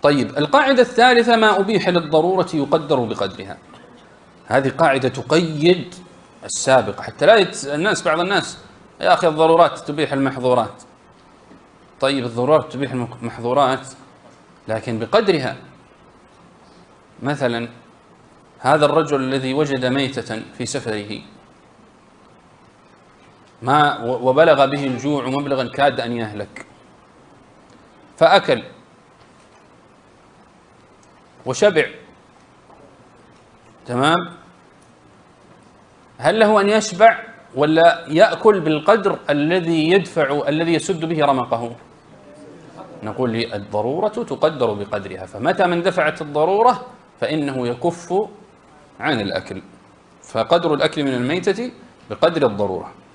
طيب القاعدة الثالثة: ما أبيح للضرورة يقدر بقدرها. هذه قاعدة تقيد السابقة حتى لا بعض الناس: يا أخي الضرورات تبيح المحظورات. طيب الضرورات تبيح المحظورات لكن بقدرها. مثلا هذا الرجل الذي وجد ميتة في سفره وبلغ به الجوع مبلغا كاد أن يهلك، فأكل وشبع، تمام؟ هل له أن يشبع ولا يأكل بالقدر الذي يسد به رمقه؟ نقول الضرورة تقدر بقدرها، فمتى من دفعت الضرورة فإنه يكف عن الأكل، فقدر الأكل من الميتة بقدر الضرورة.